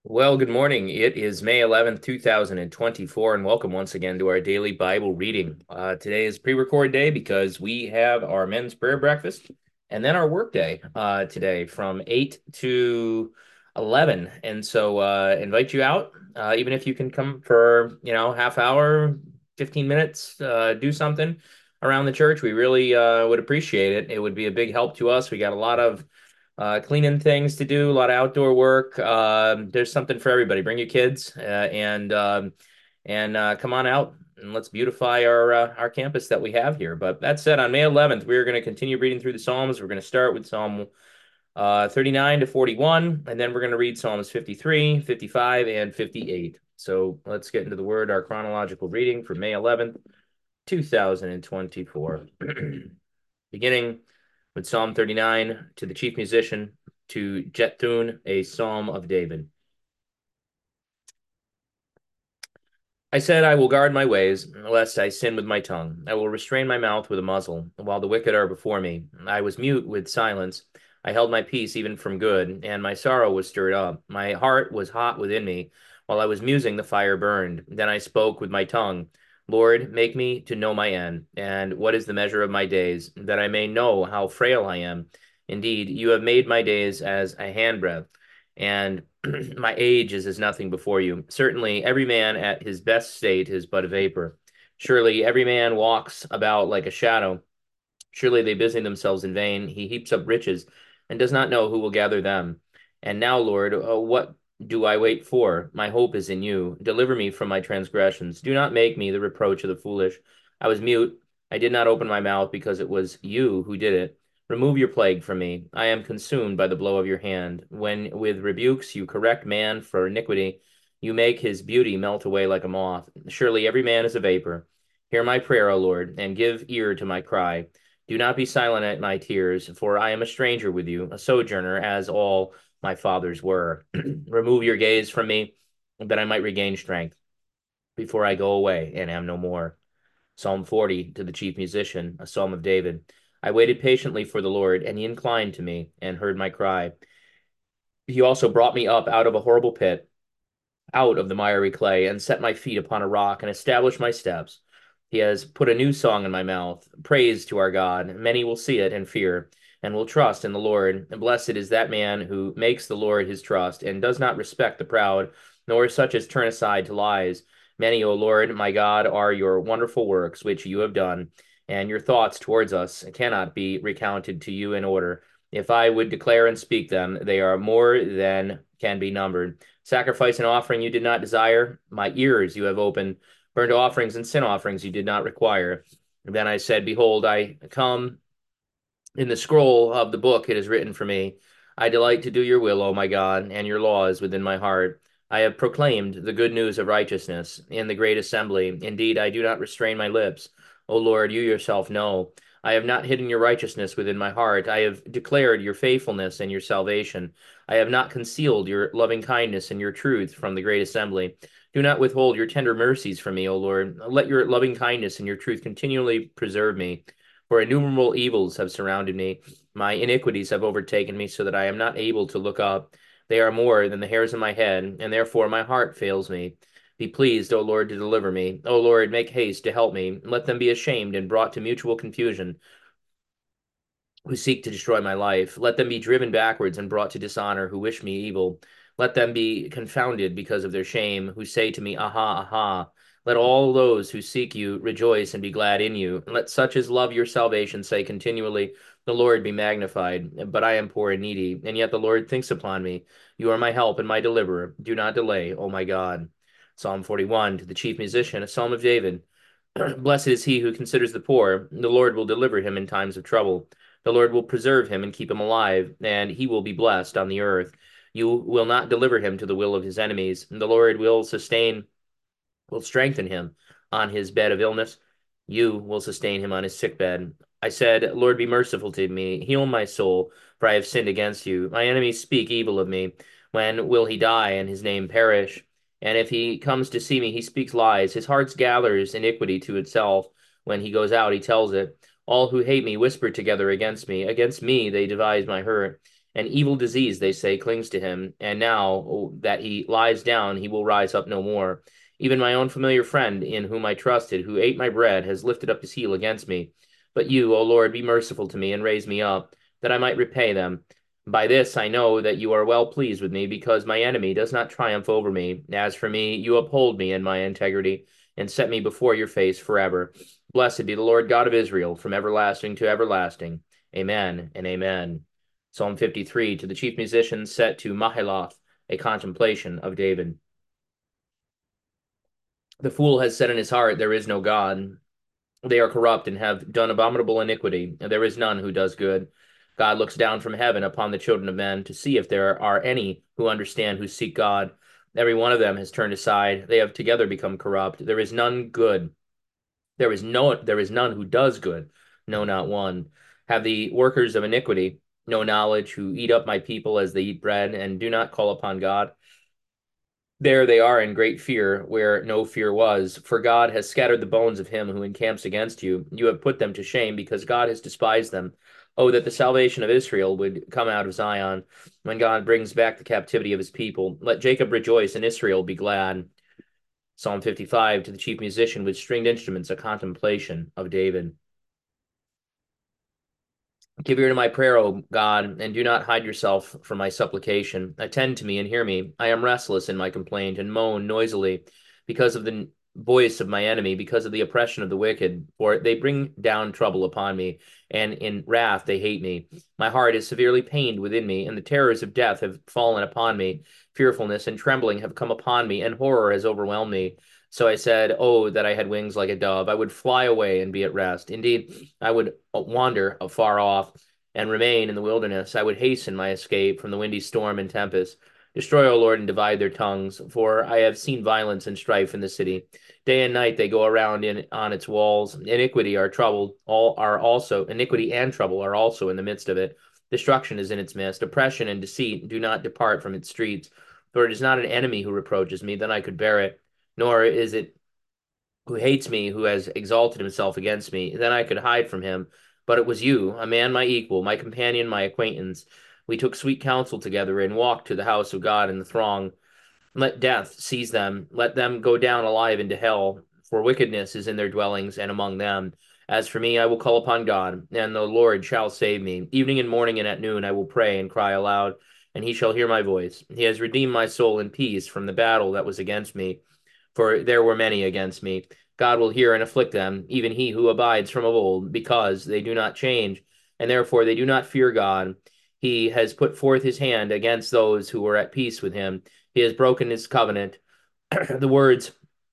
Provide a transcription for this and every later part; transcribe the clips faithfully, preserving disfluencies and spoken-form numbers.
Well, good morning. It is May eleventh, two thousand twenty-four, and welcome once again to our daily Bible reading. Uh, today is pre-record day because we have our men's prayer breakfast and then our work day uh, today from eight to eleven. And so uh, invite you out, uh, even if you can come for, you know, half hour, fifteen minutes, uh, do something around the church. We really uh, would appreciate it. It would be a big help to us. We got a lot of uh, cleaning things to do, a lot of outdoor work. Um, there's something for everybody. Bring your kids uh, and um, and uh, come on out and let's beautify our uh, our campus that we have here. But that said, on May eleventh, we are going to continue reading through the Psalms. We're going to start with Psalm uh, thirty-nine to forty-one, and then we're going to read Psalms fifty-three, fifty-five, and fifty-eight. So let's get into the word, our chronological reading for May eleventh, two thousand twenty-four. Beginning with Psalm thirty-nine, to the chief musician, to Jettun, a psalm of David. I said, I will guard my ways, lest I sin with my tongue. I will restrain my mouth with a muzzle, while the wicked are before me. I was mute with silence. I held my peace even from good, and my sorrow was stirred up. My heart was hot within me. While I was musing, the fire burned. Then I spoke with my tongue. Lord, make me to know my end, and what is the measure of my days, that I may know how frail I am. Indeed, you have made my days as a handbreadth, and my age is as nothing before you. Certainly, every man at his best state is but a vapor. Surely, every man walks about like a shadow. Surely, they busy themselves in vain. He heaps up riches and does not know who will gather them. And now, Lord, uh, what do I wait for? My hope is in you. Deliver me from my transgressions. Do not make me the reproach of the foolish. I was mute. I did not open my mouth because it was you who did it. Remove your plague from me. I am consumed by the blow of your hand. When with rebukes you correct man for iniquity, you make his beauty melt away like a moth. Surely every man is a vapor. Hear my prayer, O Lord, and give ear to my cry. Do not be silent at my tears, for I am a stranger with you, a sojourner, as all my fathers were. Remove your gaze from me, that I might regain strength before I go away and am no more. Psalm forty, to the chief musician, a psalm of David. I waited patiently for the Lord, and he inclined to me and heard my cry. He also brought me up out of a horrible pit, out of the miry clay, and set my feet upon a rock, and established my steps. He has put a new song in my mouth, praise to our God. Many will see it and fear, and will trust in the Lord. And blessed is that man who makes the Lord his trust, and does not respect the proud, nor such as turn aside to lies. Many, O Lord, my God, are your wonderful works which you have done, and your thoughts towards us cannot be recounted to you in order. If I would declare and speak them, they are more than can be numbered. Sacrifice and offering you did not desire, my ears you have opened. Burnt offerings and sin offerings you did not require. And then I said, Behold, I come. In the scroll of the book it is written for me, I delight to do your will, O my God, and your law is within my heart. I have proclaimed the good news of righteousness in the great assembly. Indeed, I do not restrain my lips. O Lord, you yourself know. I have not hidden your righteousness within my heart. I have declared your faithfulness and your salvation. I have not concealed your loving kindness and your truth from the great assembly. Do not withhold your tender mercies from me, O Lord. Let your loving kindness and your truth continually preserve me. For innumerable evils have surrounded me. My iniquities have overtaken me so that I am not able to look up. They are more than the hairs of my head, and therefore my heart fails me. Be pleased, O Lord, to deliver me. O Lord, make haste to help me. Let them be ashamed and brought to mutual confusion who seek to destroy my life. Let them be driven backwards and brought to dishonor who wish me evil. Let them be confounded because of their shame, who say to me, Aha, aha. Let all those who seek you rejoice and be glad in you. Let such as love your salvation say continually, The Lord be magnified. But I am poor and needy, and yet the Lord thinks upon me. You are my help and my deliverer. Do not delay, O my God. Psalm forty-one, to the chief musician, a psalm of David. Blessed is he who considers the poor. The Lord will deliver him in times of trouble. The Lord will preserve him and keep him alive, and he will be blessed on the earth. You will not deliver him to the will of his enemies. The Lord will sustain, will strengthen him on his bed of illness. You will sustain him on his sick bed. I said, Lord, be merciful to me. Heal my soul, for I have sinned against you. My enemies speak evil of me. When will he die and his name perish? And if he comes to see me, he speaks lies. His heart gathers iniquity to itself. When he goes out, he tells it. All who hate me whisper together against me. Against me they devise my hurt. An evil disease, they say, clings to him, and now that he lies down, he will rise up no more. Even my own familiar friend, in whom I trusted, who ate my bread, has lifted up his heel against me. But you, O Lord, be merciful to me and raise me up, that I might repay them. By this I know that you are well pleased with me, because my enemy does not triumph over me. As for me, you uphold me in my integrity, and set me before your face forever. Blessed be the Lord God of Israel, from everlasting to everlasting. Amen and amen. Psalm fifty-three, to the chief musician, set to Mahalath, a contemplation of David. The fool has said in his heart, there is no God. They are corrupt and have done abominable iniquity. There is none who does good. God looks down from heaven upon the children of men to see if there are any who understand, who seek God. Every one of them has turned aside. They have together become corrupt. There is none good. There is no, there is none who does good. No, not one. Have the workers of iniquity no knowledge, who eat up my people as they eat bread, and do not call upon God? There they are in great fear, where no fear was. For God has scattered the bones of him who encamps against you. You have put them to shame, because God has despised them. Oh, that the salvation of Israel would come out of Zion, when God brings back the captivity of his people. Let Jacob rejoice, and Israel be glad. Psalm fifty-five, to the chief musician with stringed instruments, a contemplation of David. Give ear to my prayer, O God, and do not hide yourself from my supplication. Attend to me and hear me. I am restless in my complaint, and moan noisily because of the voice of my enemy, because of the oppression of the wicked. For they bring down trouble upon me, and in wrath they hate me. My heart is severely pained within me, and the terrors of death have fallen upon me. Fearfulness and trembling have come upon me, and horror has overwhelmed me. So I said, oh, that I had wings like a dove. I would fly away and be at rest. Indeed, I would wander afar off and remain in the wilderness. I would hasten my escape from the windy storm and tempest. Destroy, O Lord, and divide their tongues, for I have seen violence and strife in the city. Day and night they go around in on its walls. Iniquity are troubled, all are also iniquity and trouble are also in the midst of it. Destruction is in its midst. Oppression and deceit do not depart from its streets. For it is not an enemy who reproaches me, then I could bear it, nor is it who hates me, who has exalted himself against me, then I could hide from him. But it was you, a man my equal, my companion, my acquaintance. We took sweet counsel together and walked to the house of God in the throng. Let death seize them, let them go down alive into hell, for wickedness is in their dwellings and among them. As for me, I will call upon God, and the Lord shall save me. Evening and morning and at noon I will pray and cry aloud, and he shall hear my voice. He has redeemed my soul in peace from the battle that was against me, for there were many against me. God will hear and afflict them, even he who abides from of old, because they do not change, and therefore they do not fear God. He has put forth his hand against those who were at peace with him. He has broken his covenant. The words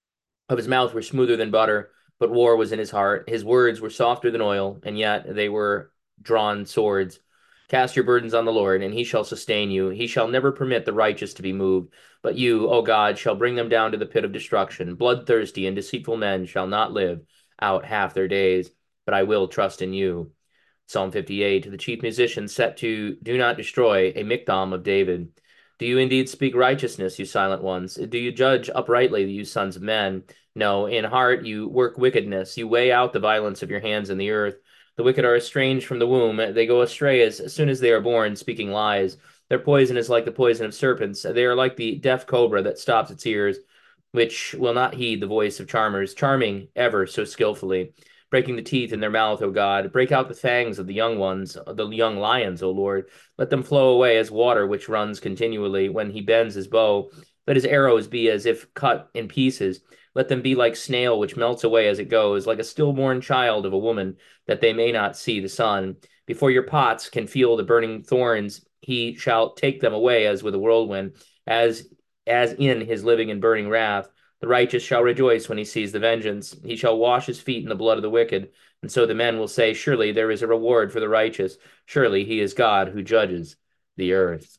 of his mouth were smoother than butter, but war was in his heart. His words were softer than oil, and yet they were drawn swords. Cast your burdens on the Lord, and he shall sustain you. He shall never permit the righteous to be moved. But you, O God, shall bring them down to the pit of destruction. Bloodthirsty and deceitful men shall not live out half their days, but I will trust in you. Psalm fifty-eight, to the chief musician set to do not destroy, a miktam of David. Do you indeed speak righteousness, you silent ones? Do you judge uprightly, you sons of men? No, in heart you work wickedness. You weigh out the violence of your hands in the earth. The wicked are estranged from the womb. They go astray as soon as they are born, speaking lies. Their poison is like the poison of serpents. They are like the deaf cobra that stops its ears, which will not heed the voice of charmers, charming ever so skillfully, breaking the teeth in their mouth, O God. Break out the fangs of the young ones, the young lions, O Lord. Let them flow away as water which runs continually when he bends his bow. Let his arrows be as if cut in pieces. Let them be like snail which melts away as it goes, like a stillborn child of a woman, that they may not see the sun. Before your pots can feel the burning thorns, he shall take them away as with a whirlwind, as as in his living and burning wrath. The righteous shall rejoice when he sees the vengeance. He shall wash his feet in the blood of the wicked. And so the men will say, surely there is a reward for the righteous. Surely he is God who judges the earth.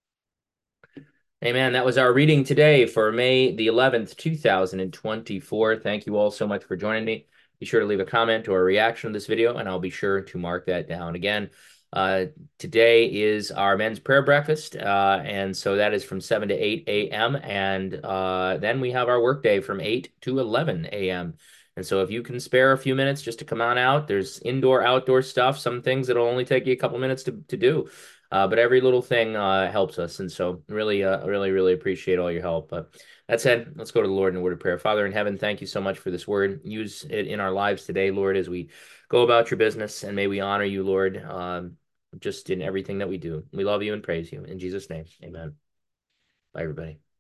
Amen. That was our reading today for May the eleventh, two thousand twenty-four. Thank you all so much for joining me. Be sure to leave a comment or a reaction to this video, and I'll be sure to mark that down. Again, uh, today is our men's prayer breakfast, uh, and so that is from seven to eight a m, and uh, then we have our work day from eight to eleven a m And so if you can spare a few minutes just to come on out, there's indoor, outdoor stuff, some things that'll only take you a couple minutes to, to do. Uh, but every little thing uh, helps us. And so really, uh, really, really appreciate all your help. But that said, let's go to the Lord in a word of prayer. Father in heaven, thank you so much for this word. Use it in our lives today, Lord, as we go about your business. And may we honor you, Lord, um, just in everything that we do. We love you and praise you. In Jesus' name, amen. Bye, everybody.